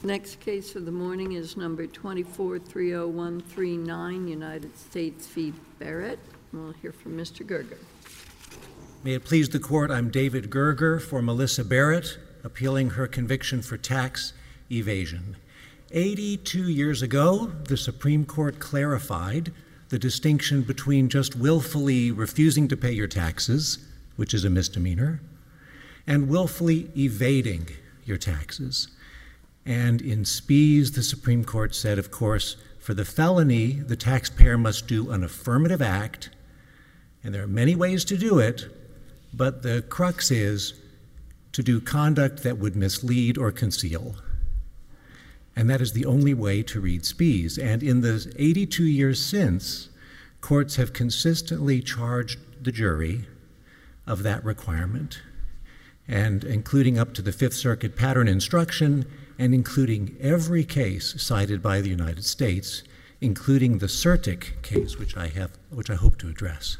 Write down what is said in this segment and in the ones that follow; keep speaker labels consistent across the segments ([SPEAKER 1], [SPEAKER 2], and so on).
[SPEAKER 1] Next case of the morning is number 2430139, United States v. Barrett. We'll hear from Mr. Gerger.
[SPEAKER 2] May it please the Court, I'm David Gerger for Melissa Barrett, appealing her conviction for tax evasion. 82 years ago, the Supreme Court clarified the distinction between just willfully refusing to pay your taxes, which is a misdemeanor, and willfully evading your taxes. And in Spies, the Supreme Court said, of course, for the felony, the taxpayer must do an affirmative act, and there are many ways to do it, but the crux is to do conduct that would mislead or conceal. And that is the only way to read Spies. And in the 82 years since, courts have consistently charged the jury of that requirement, and including up to the Fifth Circuit pattern instruction, and including every case cited by the United States, including the Certic case, which I hope to address.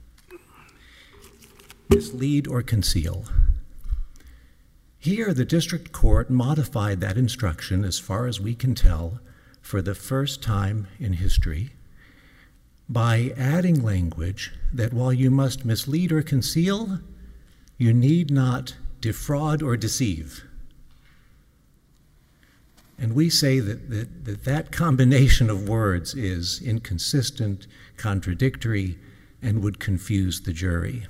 [SPEAKER 2] Mislead or conceal. Here, the district court modified that instruction, as far as we can tell, for the first time in history, by adding language that while you must mislead or conceal, you need not defraud or deceive. And we say that combination of words is inconsistent, contradictory, and would confuse the jury.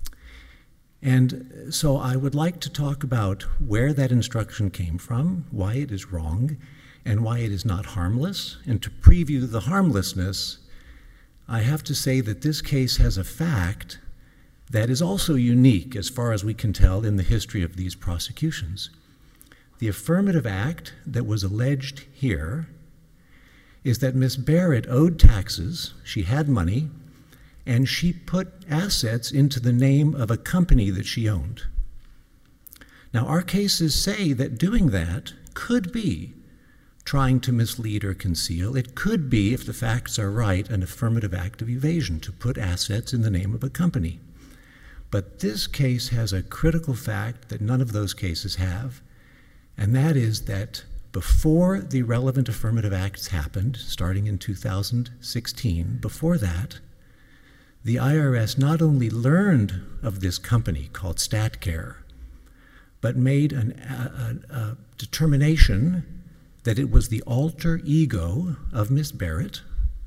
[SPEAKER 2] And so I would like to talk about where that instruction came from, why it is wrong, and why it is not harmless. And to preview the harmlessness, I have to say that this case has a fact that is also unique, as far as we can tell, in the history of these prosecutions. The affirmative act that was alleged here is that Miss Barrett owed taxes, she had money, and she put assets into the name of a company that she owned. Now, our cases say that doing that could be trying to mislead or conceal. It could be, if the facts are right, an affirmative act of evasion to put assets in the name of a company. But this case has a critical fact that none of those cases have, and that is that before the relevant affirmative acts happened, starting in 2016, before that, the IRS not only learned of this company called StatCare, but made a determination that it was the alter ego of Miss Barrett,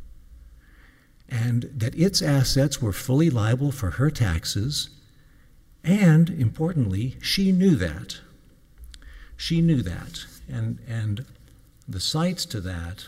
[SPEAKER 2] and that its assets were fully liable for her taxes, and importantly, she knew that. She knew that, and the cites to that.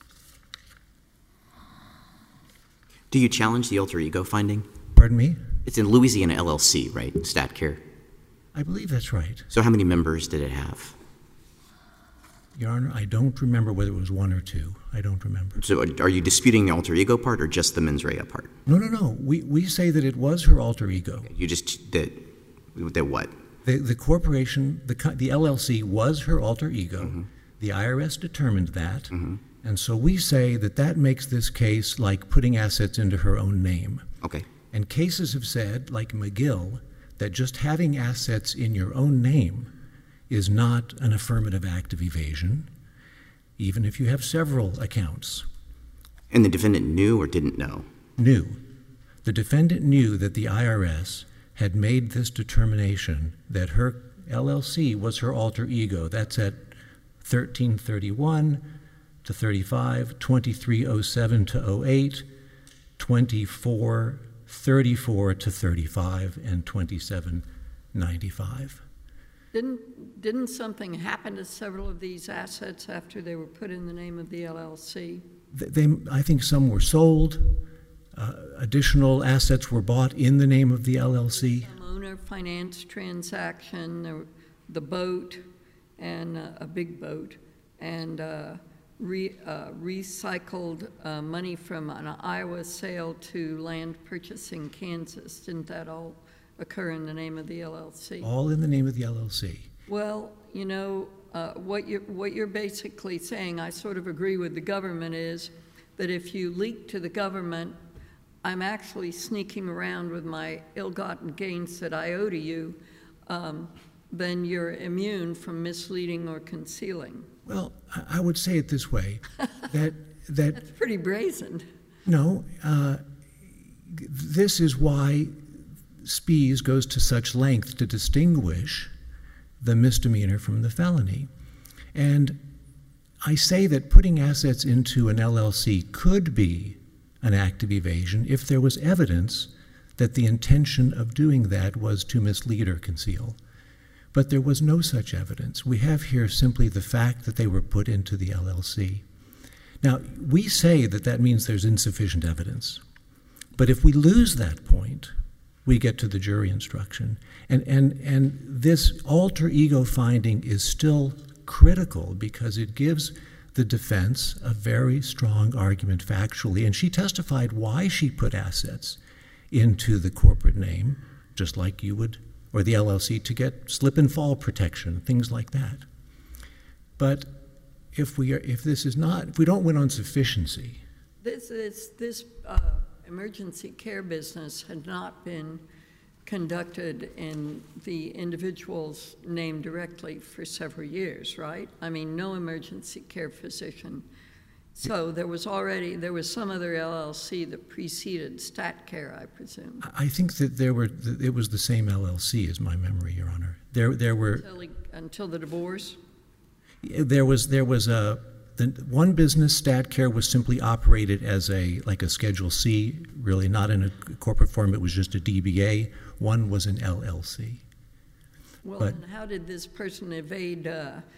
[SPEAKER 3] Do you challenge the alter ego finding?
[SPEAKER 2] Pardon me?
[SPEAKER 3] It's in Louisiana LLC, right? StatCare.
[SPEAKER 2] I believe that's right.
[SPEAKER 3] So how many members did it have?
[SPEAKER 2] Your Honor, I don't remember whether it was one or two. I don't remember.
[SPEAKER 3] So are you disputing the alter ego part or just the mens rea part?
[SPEAKER 2] No. We say that it was her alter ego.
[SPEAKER 3] Okay. You just, that what?
[SPEAKER 2] The corporation, the LLC was her alter ego. Mm-hmm. The IRS determined that. Mm-hmm. And so we say that that makes this case like putting assets into her own name.
[SPEAKER 3] Okay.
[SPEAKER 2] And cases have said, like McGill, that just having assets in your own name is not an affirmative act of evasion, even if you have several accounts.
[SPEAKER 3] And the defendant knew or didn't know?
[SPEAKER 2] Knew. The defendant knew that the IRS had made this determination that her LLC was her alter ego. That's at 1331 to 35, 2307 to 08, 2434 to 35, and 2795.
[SPEAKER 1] Didn't something happen to several of these assets after they were put in the name of the LLC?
[SPEAKER 2] I think some were sold. Additional assets were bought in the name of the LLC.
[SPEAKER 1] Some owner finance transaction, the boat, and a big boat, and recycled money from an Iowa sale to land purchase in Kansas. Didn't that all occur in the name of the LLC?
[SPEAKER 2] All in the name of the LLC.
[SPEAKER 1] Well, you know, what you're basically saying, I sort of agree with the government, is that if you leak to the government, I'm actually sneaking around with my ill-gotten gains that I owe to you, then you're immune from misleading or concealing.
[SPEAKER 2] Well, I would say it this way, that
[SPEAKER 1] That's pretty brazen.
[SPEAKER 2] no, this is why Spies goes to such length to distinguish the misdemeanor from the felony. And I say that putting assets into an LLC could be an act of evasion if there was evidence that the intention of doing that was to mislead or conceal. But there was no such evidence. We have here simply the fact that they were put into the LLC. Now, we say that that means there's insufficient evidence. But if we lose that point, we get to the jury instruction. And this alter ego finding is still critical because it gives the defense a very strong argument factually. And she testified why she put assets into the corporate name, just like you would, or the LLC, to get slip and fall protection, things like that. But if we don't win on sufficiency.
[SPEAKER 1] This emergency care business had not been conducted in the individual's name directly for several years, right? I mean, no emergency care physician. So there was some other LLC that preceded StatCare, I presume.
[SPEAKER 2] I think that it was the same LLC, is my memory, Your Honor. There were
[SPEAKER 1] until the divorce.
[SPEAKER 2] There was the one business, StatCare, was simply operated as like a Schedule C, really not in a corporate form. It was just a DBA. One was an LLC.
[SPEAKER 1] Well, and how did this person evade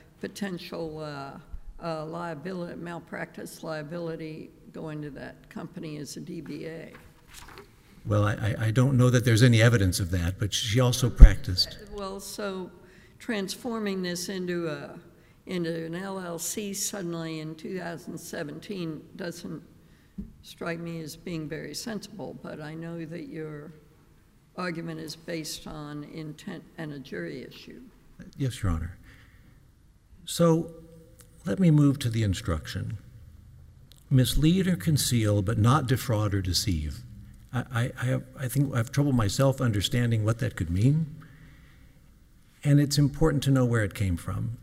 [SPEAKER 1] potential liability, malpractice liability, going to that company as a DBA?
[SPEAKER 2] Well, I don't know that there's any evidence of that, but she also practiced.
[SPEAKER 1] Well, so transforming this into an LLC suddenly in 2017 doesn't strike me as being very sensible, but I know that your argument is based on intent and a jury issue.
[SPEAKER 2] Yes, Your Honor. So let me move to the instruction. Mislead or conceal, but not defraud or deceive. I think I have trouble myself understanding what that could mean, and it's important to know where it came from.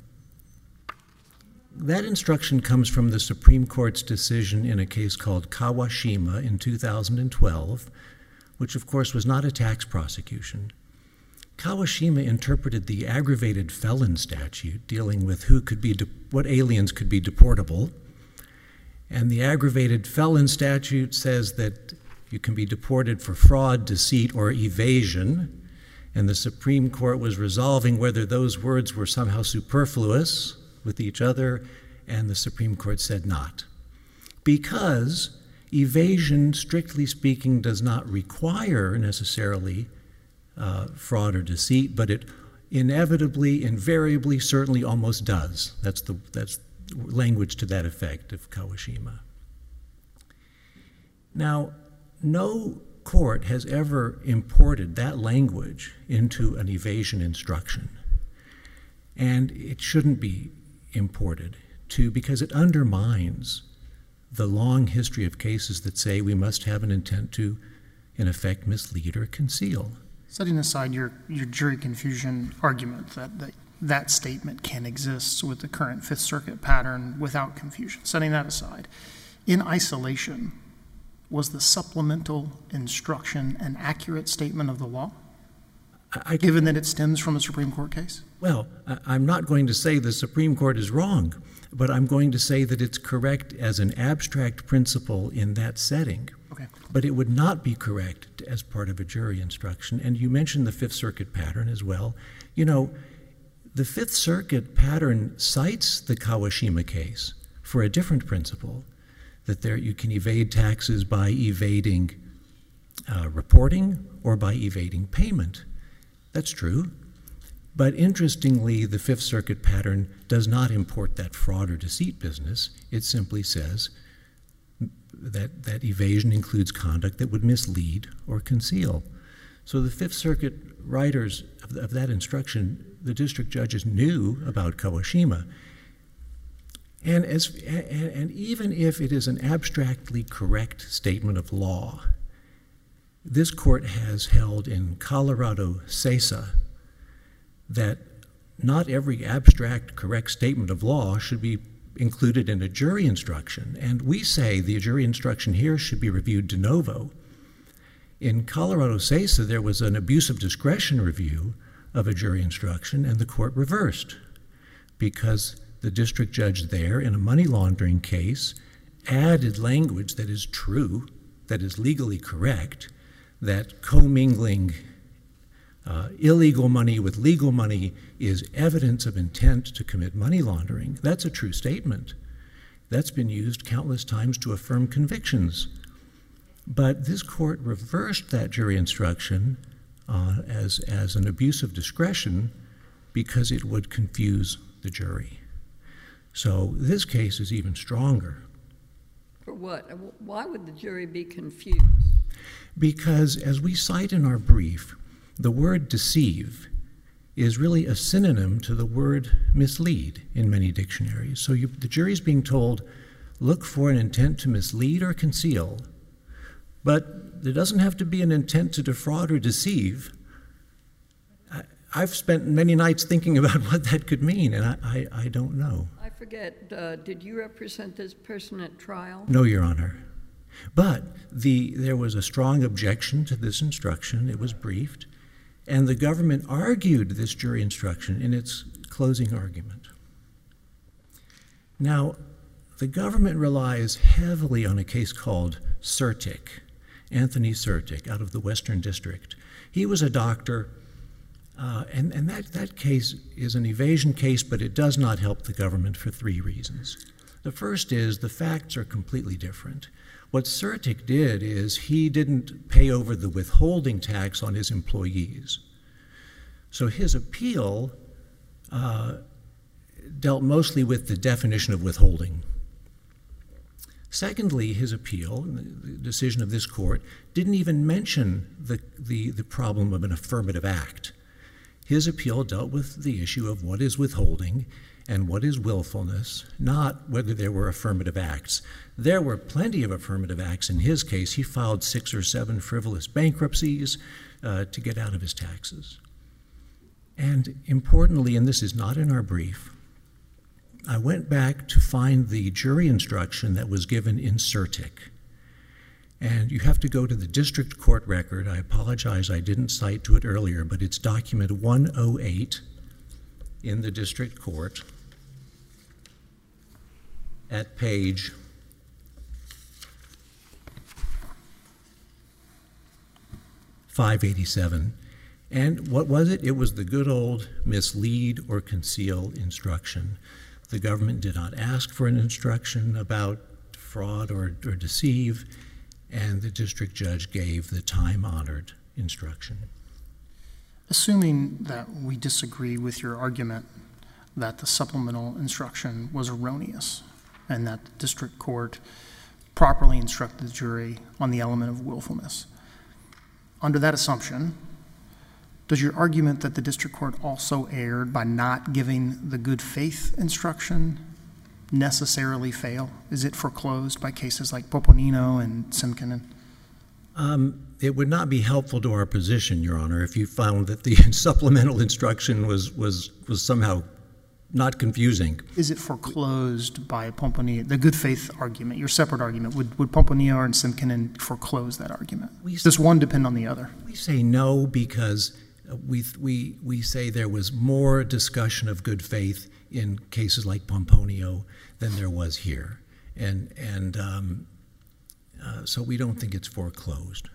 [SPEAKER 2] That instruction comes from the Supreme Court's decision in a case called Kawashima in 2012, which of course was not a tax prosecution. Kawashima interpreted the aggravated felon statute dealing with what aliens could be deportable, and the aggravated felon statute says that you can be deported for fraud, deceit, or evasion, and the Supreme Court was resolving whether those words were somehow superfluous with each other, and the Supreme Court said not. Because evasion, strictly speaking, does not require necessarily fraud or deceit, but it inevitably, invariably, certainly almost does. That's language to that effect of Kawashima. Now, no court has ever imported that language into an evasion instruction, and it shouldn't be imported because it undermines the long history of cases that say we must have an intent to, in effect, mislead or conceal.
[SPEAKER 4] Setting aside your jury confusion argument that statement can exist with the current Fifth Circuit pattern without confusion, setting that aside, in isolation, was the supplemental instruction an accurate statement of the law, given that it stems from a Supreme Court case?
[SPEAKER 2] Well, I'm not going to say the Supreme Court is wrong, but I'm going to say that it's correct as an abstract principle in that setting.
[SPEAKER 4] Okay.
[SPEAKER 2] But it would not be correct as part of a jury instruction. And you mentioned the Fifth Circuit pattern as well. You know, the Fifth Circuit pattern cites the Kawashima case for a different principle, that you can evade taxes by evading reporting or by evading payment. That's true. But interestingly, the Fifth Circuit pattern does not import that fraud or deceit business. It simply says that evasion includes conduct that would mislead or conceal. So the Fifth Circuit writers of that instruction, the district judges knew about Kawashima. And even if it is an abstractly correct statement of law, this court has held in Colorado CESA that not every abstract correct statement of law should be included in a jury instruction. And we say the jury instruction here should be reviewed de novo. In Colorado CESA, there was an abuse of discretion review of a jury instruction, and the court reversed because the district judge there, in a money laundering case, added language that is true, that is legally correct, that commingling illegal money with legal money is evidence of intent to commit money laundering. That's a true statement. That's been used countless times to affirm convictions. But this court reversed that jury instruction as an abuse of discretion because it would confuse the jury. So this case is even stronger.
[SPEAKER 1] For what? Why would the jury be confused?
[SPEAKER 2] Because, as we cite in our brief, the word deceive is really a synonym to the word mislead in many dictionaries. So the jury's being told, look for an intent to mislead or conceal, but there doesn't have to be an intent to defraud or deceive. I've spent many nights thinking about what that could mean, and I don't know.
[SPEAKER 1] I forget, did you represent this person at trial?
[SPEAKER 2] No, Your Honor. But there was a strong objection to this instruction. It was briefed, and the government argued this jury instruction in its closing argument. Now, the government relies heavily on a case called Sertic, Anthony Sertic, out of the Western District. He was a doctor, and that case is an evasion case, but it does not help the government for three reasons. The first is the facts are completely different. What Sertic did is he didn't pay over the withholding tax on his employees. So his appeal dealt mostly with the definition of withholding. Secondly, his appeal, the decision of this court, didn't even mention the problem of an affirmative act. His appeal dealt with the issue of what is withholding and what is willfulness, not whether there were affirmative acts. There were plenty of affirmative acts in his case. He filed 6 or 7 frivolous bankruptcies to get out of his taxes. And importantly, and this is not in our brief, I went back to find the jury instruction that was given in Sertic. And you have to go to the district court record. I apologize, I didn't cite to it earlier, but it's document 108 in the district court at page 587. And what was it? It was the good old mislead or conceal instruction. The government did not ask for an instruction about fraud or deceive, and the district judge gave the time-honored instruction.
[SPEAKER 4] Assuming that we disagree with your argument that the supplemental instruction was erroneous and that the district court properly instructed the jury on the element of willfulness, under that assumption, does your argument that the district court also erred by not giving the good faith instruction necessarily fail? Is it foreclosed by cases like Poponino and Simkinen?
[SPEAKER 2] It would not be helpful to our position, Your Honor, if you found that the supplemental instruction was somehow not confusing.
[SPEAKER 4] Is it foreclosed by Poponino, the good faith argument, your separate argument? Would Poponino and Simkinen foreclose that argument? Does one depend on the other?
[SPEAKER 2] We say no because we say there was more discussion of good faith in cases like Pomponio than there was here. So we don't think it's foreclosed.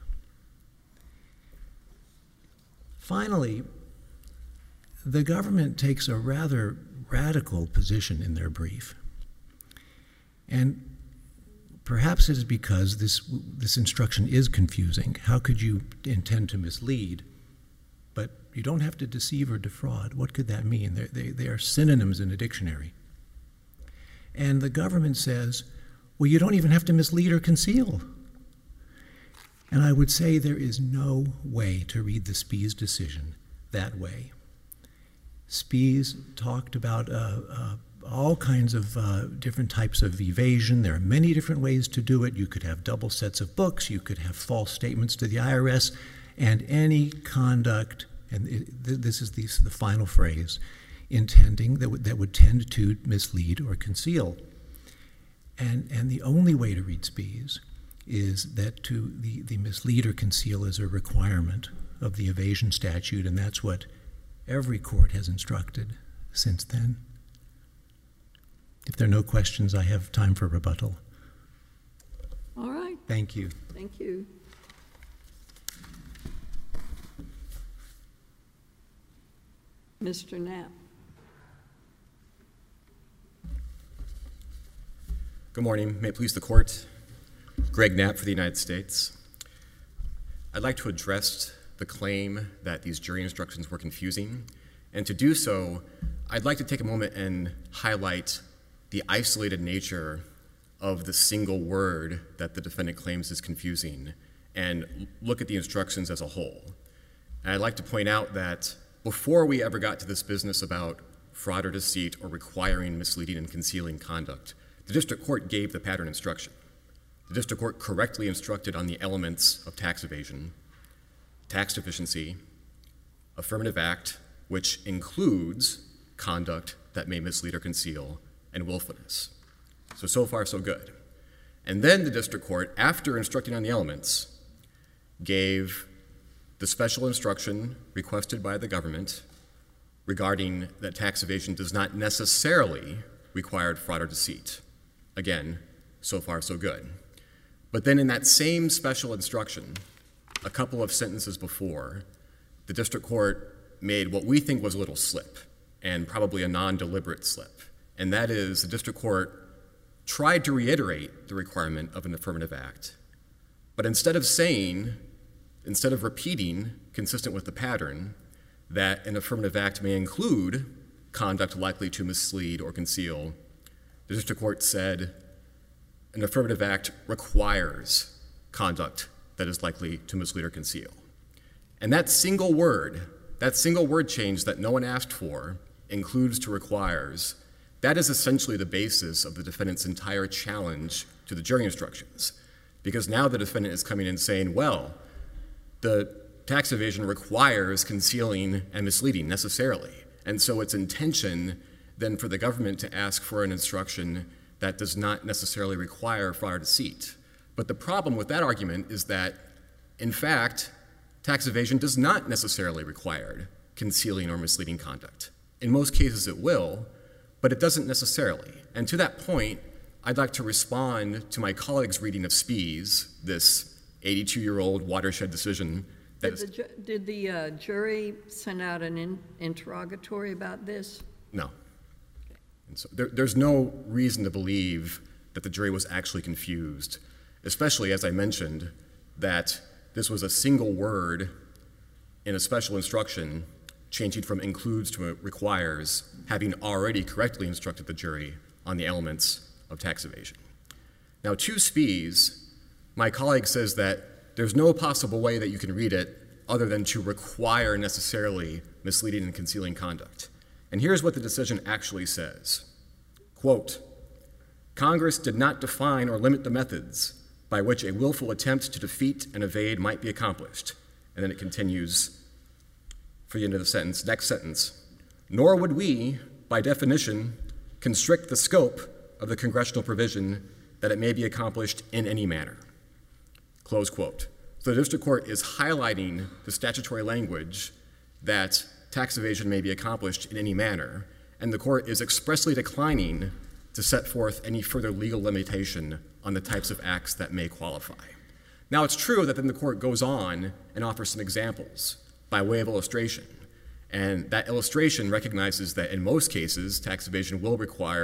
[SPEAKER 2] Finally, the government takes a rather radical position in their brief. And perhaps it is because this instruction is confusing. How could you intend to mislead? But you don't have to deceive or defraud. What could that mean? They are synonyms in a dictionary. And the government says, well, you don't even have to mislead or conceal. And I would say there is no way to read the Spies decision that way. Spies talked about all kinds of different types of evasion. There are many different ways to do it. You could have double sets of books. You could have false statements to the IRS. And any conduct, and this is the final phrase, intending that would tend to mislead or conceal. And the only way to read Spies is that the mislead or conceal is a requirement of the evasion statute, and that's what every court has instructed since then. If there are no questions, I have time for rebuttal.
[SPEAKER 1] All right.
[SPEAKER 2] Thank you.
[SPEAKER 1] Thank you. Mr. Knapp.
[SPEAKER 5] Good morning. May it please the court. Greg Knapp for the United States. I'd like to address the claim that these jury instructions were confusing. And to do so, I'd like to take a moment and highlight the isolated nature of the single word that the defendant claims is confusing and look at the instructions as a whole. And I'd like to point out that before we ever got to this business about fraud or deceit or requiring misleading and concealing conduct, the district court gave the pattern instruction. The district court correctly instructed on the elements of tax evasion, tax deficiency, affirmative act, which includes conduct that may mislead or conceal, and willfulness. So far, so good. And then the district court, after instructing on the elements, gave the special instruction requested by the government regarding that tax evasion does not necessarily require fraud or deceit. Again, so far, so good. But then in that same special instruction, a couple of sentences before, the district court made what we think was a little slip, and probably a non-deliberate slip. And that is, the district court tried to reiterate the requirement of an affirmative act, but instead of repeating, consistent with the pattern, that an affirmative act may include conduct likely to mislead or conceal, the district court said an affirmative act requires conduct that is likely to mislead or conceal. And that single word change that no one asked for, includes to requires, that is essentially the basis of the defendant's entire challenge to the jury instructions. Because now the defendant is coming in saying, well, the tax evasion requires concealing and misleading necessarily. And so it's intention then for the government to ask for an instruction that does not necessarily require fraud or deceit. But the problem with that argument is that, in fact, tax evasion does not necessarily require concealing or misleading conduct. In most cases it will, but it doesn't necessarily. And to that point, I'd like to respond to my colleague's reading of Spies, this 82-year-old watershed decision.
[SPEAKER 1] Did the jury send out an interrogatory about this?
[SPEAKER 5] No. And so there's no reason to believe that the jury was actually confused, especially, as I mentioned, that this was a single word in a special instruction changing from includes to requires, having already correctly instructed the jury on the elements of tax evasion. Now, to Spies, my colleague says that there's no possible way that you can read it other than to require necessarily misleading and concealing conduct. And here's what the decision actually says. Quote, Congress did not define or limit the methods by which a willful attempt to defeat and evade might be accomplished. And then it continues for the end of the sentence, next sentence, nor would we, by definition, constrict the scope of the congressional provision that it may be accomplished in any manner. Close quote. So the district court is highlighting the statutory language that tax evasion may be accomplished in any manner, and the court is expressly declining to set forth any further legal limitation on the types of acts that may qualify. Now, it's true that then the court goes on and offers some examples by way of illustration, and that illustration recognizes that in most cases, tax evasion will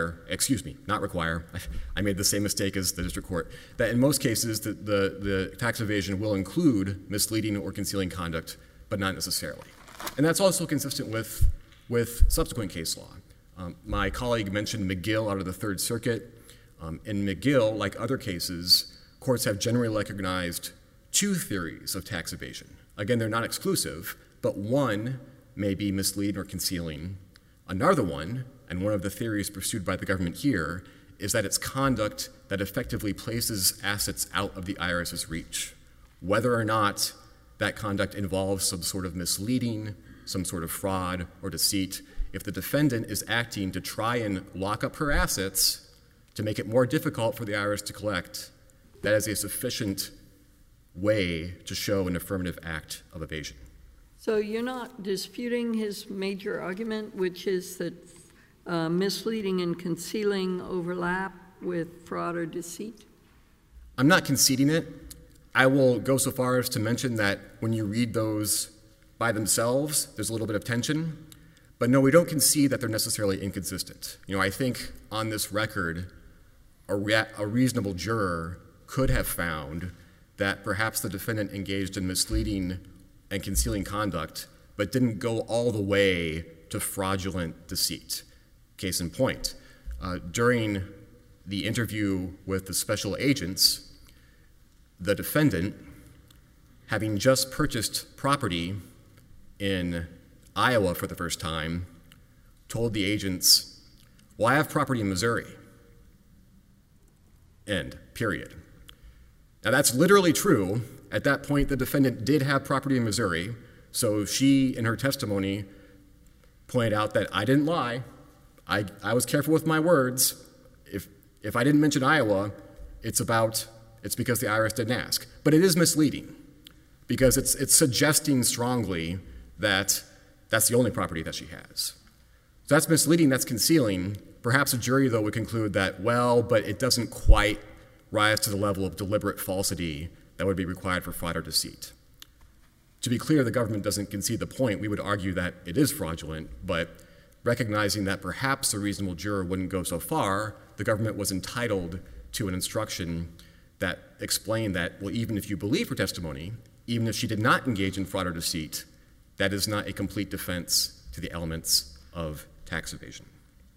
[SPEAKER 5] I made the same mistake as the district court, that in most cases, the tax evasion will include misleading or concealing conduct, but not necessarily. And that's also consistent with subsequent case law. My colleague mentioned McGill out of the Third Circuit. In McGill, like other cases, courts have generally recognized two theories of tax evasion. Again, they're not exclusive, but one may be misleading or concealing. Another one, and one of the theories pursued by the government here, is that it's conduct that effectively places assets out of the IRS's reach, whether or not that conduct involves some sort of misleading, some sort of fraud or deceit. if the defendant is acting to try and lock up her assets to make it more difficult for the IRS to collect, that is a sufficient way to show an affirmative act of evasion.
[SPEAKER 1] So you're not disputing his major argument, which is that misleading and concealing overlap with fraud or deceit?
[SPEAKER 5] I'm not conceding it. I will go so far as to mention that when you read those by themselves, there's a little bit of tension. But no, we don't concede that they're necessarily inconsistent. I think on this record, a reasonable juror could have found that perhaps the defendant engaged in misleading and concealing conduct, but didn't go all the way to fraudulent deceit. Case in point, during the interview with the special agents, the defendant, having just purchased property in Iowa for the first time, told the agents, well, I have property in Missouri. End, period. Now that's literally true. At that point, the defendant did have property in Missouri, so she, in her testimony, pointed out that I didn't lie. I was careful with my words. If I didn't mention Iowa, it's because the IRS didn't ask. But it is misleading because it's suggesting strongly that that's the only property that she has. So that's misleading, that's concealing. Perhaps a jury, though, would conclude that, well, but it doesn't quite rise to the level of deliberate falsity that would be required for fraud or deceit. To be clear, the government doesn't concede the point. We would argue that it is fraudulent, but recognizing that perhaps a reasonable juror wouldn't go so far, the government was entitled to an instruction that explained that, well, even if you believe her testimony, even if she did not engage in fraud or deceit, that is not a complete defense to the elements of tax evasion.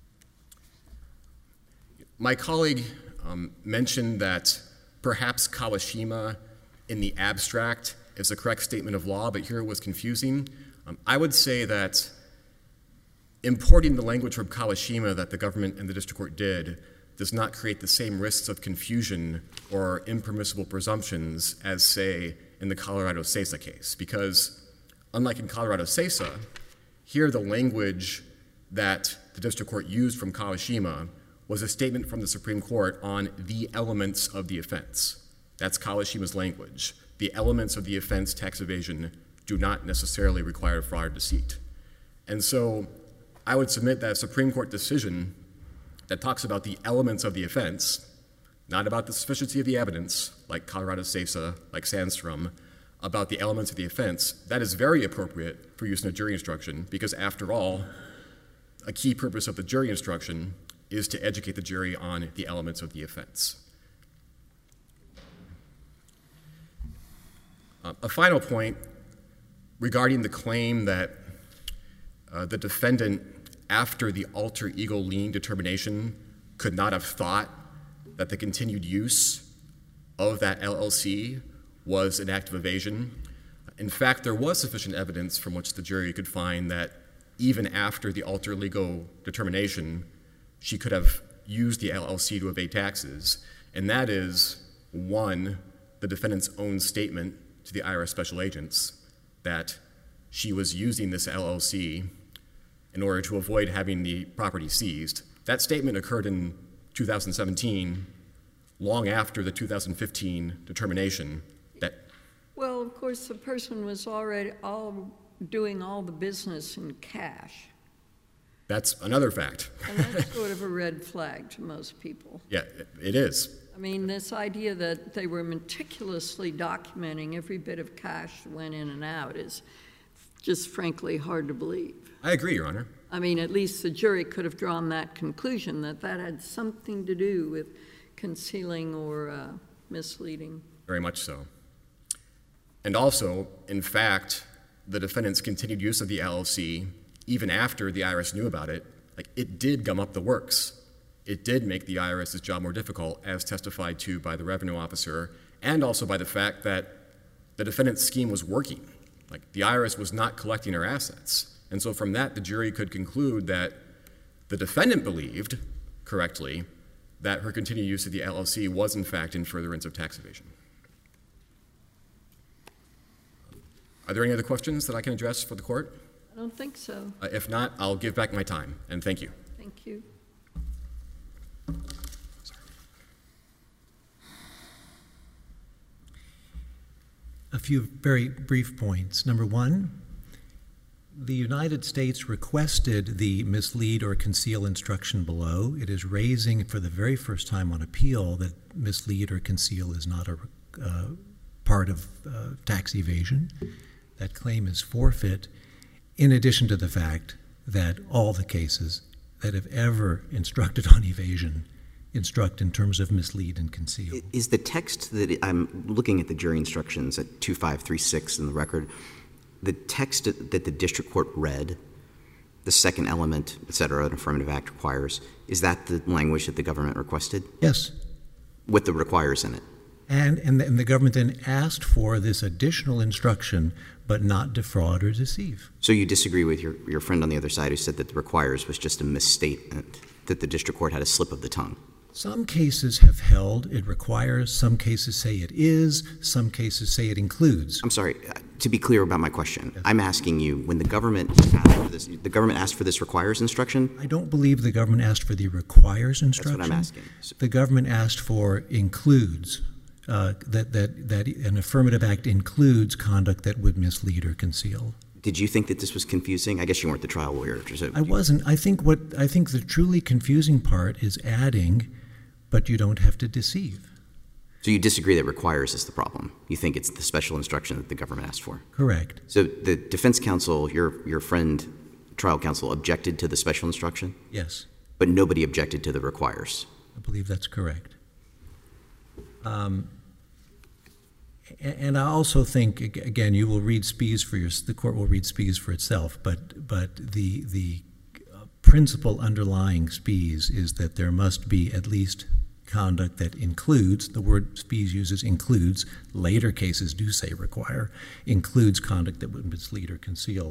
[SPEAKER 5] My colleague mentioned that perhaps Kawashima in the abstract is the correct statement of law, but here it was confusing. I would say that importing the language from Kawashima that the government and the district court did does not create the same risks of confusion or impermissible presumptions as, say, in the Colorado CESA case, because unlike in Colorado CESA, here the language that the district court used from Kawashima was a statement from the Supreme Court on the elements of the offense. That's Kawashima's language. The elements of the offense, tax evasion, do not necessarily require fraud or deceit. And so I would submit that a Supreme Court decision that talks about the elements of the offense, not about the sufficiency of the evidence, like Colorado CESA, like Sandstrom, about the elements of the offense, that is very appropriate for use in a jury instruction because, after all, a key purpose of the jury instruction is to educate the jury on the elements of the offense. A final point regarding the claim that the defendant, after the alter ego lien determination, could not have thought that the continued use of that LLC was an act of evasion. In fact, there was sufficient evidence from which the jury could find that even after the alter ego determination, she could have used the LLC to evade taxes, and that is, one, the defendant's own statement to the IRS special agents that she was using this LLC in order to avoid having the property seized. That statement occurred in 2017, long after the 2015 determination.
[SPEAKER 1] Well, of course, the person was already doing all the business in cash.
[SPEAKER 5] That's another fact.
[SPEAKER 1] And that's sort of a red flag to most people.
[SPEAKER 5] Yeah, it is.
[SPEAKER 1] I mean, this idea that they were meticulously documenting every bit of cash that went in and out is just frankly hard to believe.
[SPEAKER 5] I agree, Your Honor.
[SPEAKER 1] I mean, at least the jury could have drawn that conclusion, that that had something to do with concealing or misleading.
[SPEAKER 5] Very much so. And also, in fact, the defendant's continued use of the LLC, even after the IRS knew about it, it did gum up the works. It did make the IRS's job more difficult, as testified to by the revenue officer, and also by the fact that the defendant's scheme was working. The IRS was not collecting her assets. And so from that, the jury could conclude that the defendant believed, correctly, that her continued use of the LLC was, in fact, in furtherance of tax evasion. Are there any other questions that I can address for the court?
[SPEAKER 1] I I don't think so.
[SPEAKER 5] If not, I'll give back my time, and thank you.
[SPEAKER 1] Thank you.
[SPEAKER 2] A few very brief points. Number one, the United States requested the mislead or conceal instruction below. It is raising for the very first time on appeal that mislead or conceal is not a part of tax evasion. That claim is forfeit, in addition to the fact that all the cases that have ever instructed on evasion instruct in terms of mislead and conceal.
[SPEAKER 3] Is the text that I'm looking at the jury instructions at 2536 in the record, the text that the district court read, the second element, et cetera, an affirmative act requires, is that the language that the government requested?
[SPEAKER 2] Yes.
[SPEAKER 3] With the requires in it?
[SPEAKER 2] And the government then asked for this additional instruction, but not defraud or deceive.
[SPEAKER 3] So you disagree with your friend on the other side who said that the requires was just a misstatement, that the district court had a slip of the tongue?
[SPEAKER 2] Some cases have held it requires, some cases say it is, some cases say it includes.
[SPEAKER 3] I'm sorry, to be clear about my question,
[SPEAKER 2] Yes.
[SPEAKER 3] I'm asking you, when the government asked for this requires instruction?
[SPEAKER 2] I don't believe the government asked for the requires instruction.
[SPEAKER 3] That's what I'm asking.
[SPEAKER 2] The government asked for includes, that an affirmative act includes conduct that would mislead or conceal.
[SPEAKER 3] Did you think that this was confusing? I guess you weren't the trial lawyer. So
[SPEAKER 2] I wasn't. I think the truly confusing part is adding, but you don't have to deceive.
[SPEAKER 3] So you disagree that requires is the problem? You think it's the special instruction that the government asked for?
[SPEAKER 2] Correct.
[SPEAKER 3] So the defense counsel, your friend, trial counsel, objected to the special instruction?
[SPEAKER 2] Yes,
[SPEAKER 3] But nobody objected to the requires?
[SPEAKER 2] I believe that's correct. And I also think, again, you will read Spies the court will read Spies for itself, but the principle underlying Spies is that there must be at least conduct that includes, the word Spies uses includes, later cases do say require, includes conduct that would mislead or conceal.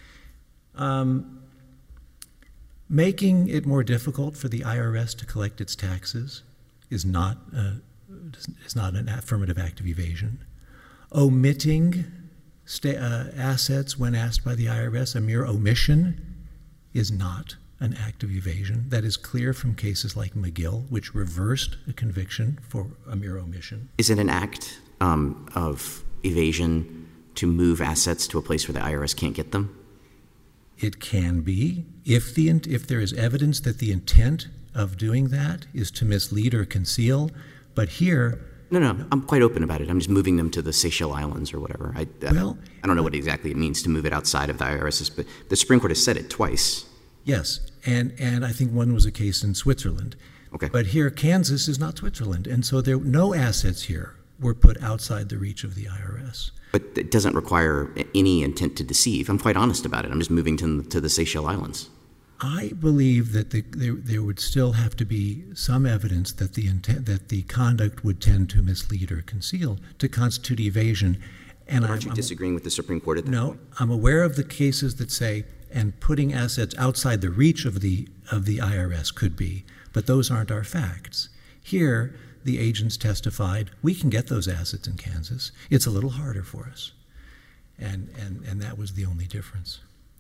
[SPEAKER 2] Making it more difficult for the IRS to collect its taxes is not an affirmative act of evasion. Omitting assets when asked by the IRS, a mere omission, is not an act of evasion. That is clear from cases like McGill, which reversed a conviction for a mere omission.
[SPEAKER 3] Is it an act of evasion to move assets to a place where the IRS can't get them?
[SPEAKER 2] It can be, if there is evidence that the intent of doing that is to mislead or conceal, but here...
[SPEAKER 3] No, I'm quite open about it. I'm just moving them to the Seychelles Islands or whatever. I don't know what exactly it means to move it outside of the IRS, but the Supreme Court has said it twice.
[SPEAKER 2] Yes, and I think one was a case in Switzerland.
[SPEAKER 3] Okay.
[SPEAKER 2] But here, Kansas is not Switzerland, and so no assets here were put outside the reach of the IRS.
[SPEAKER 3] But it doesn't require any intent to deceive. I'm quite honest about it. I'm just moving to the Seychelles Islands.
[SPEAKER 2] I believe that there would still have to be some evidence that the conduct would tend to mislead or conceal to constitute evasion. And
[SPEAKER 3] Aren't you disagreeing with the Supreme Court at that point?
[SPEAKER 2] No, I'm aware of the cases that say, and putting assets outside the reach of the IRS could be, but those aren't our facts. Here, the agents testified, we can get those assets in Kansas. It's a little harder for us. And that was the only difference.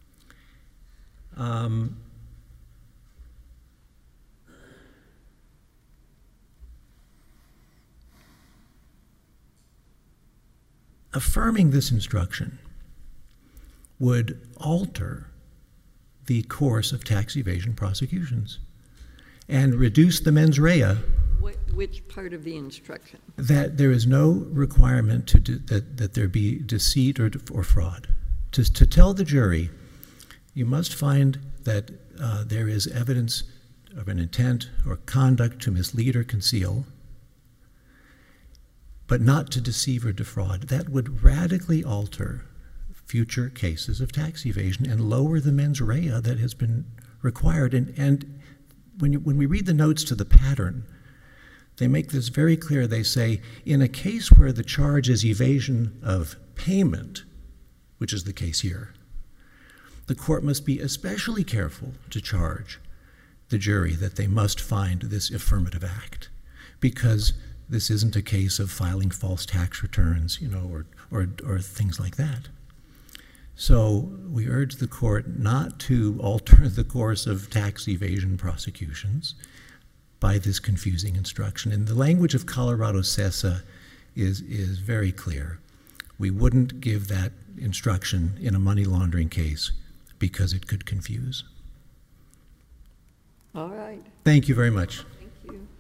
[SPEAKER 2] Affirming this instruction would alter the course of tax evasion prosecutions and reduce the mens rea.
[SPEAKER 1] Which part of the instruction?
[SPEAKER 2] That there is no requirement that there be deceit or fraud. To tell the jury, you must find that there is evidence of an intent or conduct to mislead or conceal, but not to deceive or defraud. That would radically alter future cases of tax evasion and lower the mens rea that has been required. And when we read the notes to the pattern, they make this very clear. They say, in a case where the charge is evasion of payment, which is the case here, the court must be especially careful to charge the jury that they must find this affirmative act, because this isn't a case of filing false tax returns, or things like that. So we urge the court not to alter the course of tax evasion prosecutions by this confusing instruction. And the language of Colorado CESA is very clear. We wouldn't give that instruction in a money laundering case because it could confuse.
[SPEAKER 1] All right,
[SPEAKER 2] Thank you very much.
[SPEAKER 1] thank you.